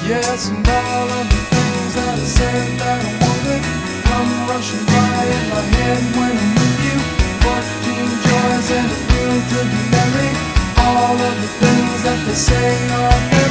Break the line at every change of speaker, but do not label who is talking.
Yes, and all of the things that I said that I wanted come rushing by in my head when I'm with you. 14 joys and a will to be merry. All of the things that they say are